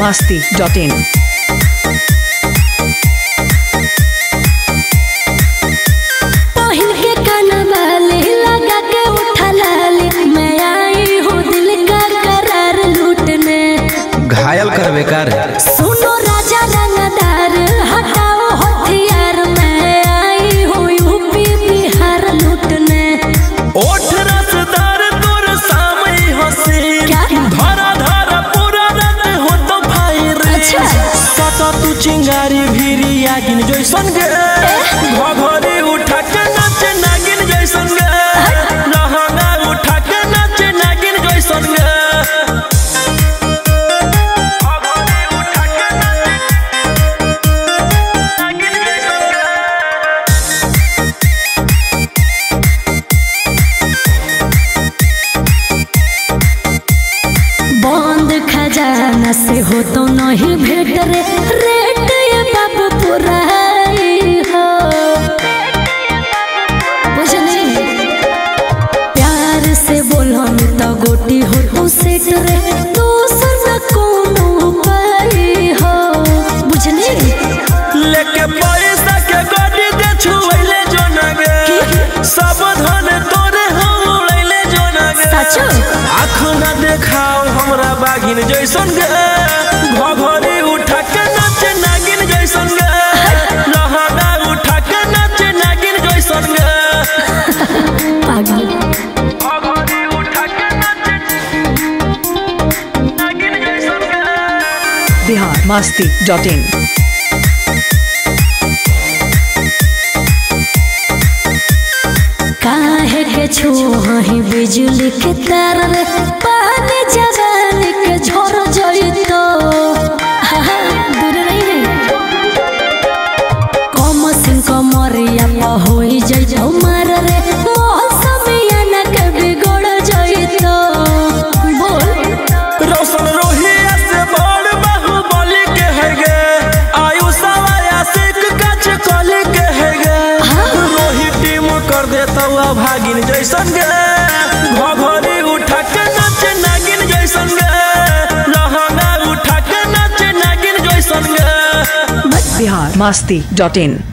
biharmasti.in। घायल कर बेकार सुनो राजा रंगदार हटाओ हथियार मैं आई हूँ यूपी बिहार लूटने। ओठ रसदार तोर सामने हसीन धरा धरा पूरा रात हो तो फायर अच्छा कता तू चिंगारी भीरी आगिन जैसन गे घघरी उठा के नाचे नागिन जैसन गे लहंगा उठा के नाचे नागिन जैसन गे खजाना से हो तो नहीं भेट रे रेट ये बाबू पूरा हो बुझली प्यार से बोलो तो गोटी हो तो सेट रे दूसरा कोनो पाई हो बुझली लेके पैसा के गाड़ी दे छुइले जो नगे सब धन तोरे हम उड़ैले जो नगे सचो आँख न देखाओ हमरा बागिन जैसन गे घघरी उठा के नाचे नागिन जैसन गे लहंगा उठा के नाचे नागिन जैसन गे पागल घघरी उठा के नाचे नागिन जैसन गे biharmasti.in। काहे के छुही बिजली के तार रे पानी जवानी के झोर जइतो दूर नहीं रे कम सिंह कमरिया प होई जइतो मार रे मौसमिया न के बिगड़ जइतो बोल रोशन रोहिया से बड़ बाहुबली के है गे आयुषा आशिक कच कली के है गे रोही टीम कर देता भागिन जैसन गे घघरी उठा के नाचे नागिन जैसन गे लहंगा उठा के नाचे नागिन जैसन गे biharmasti.in।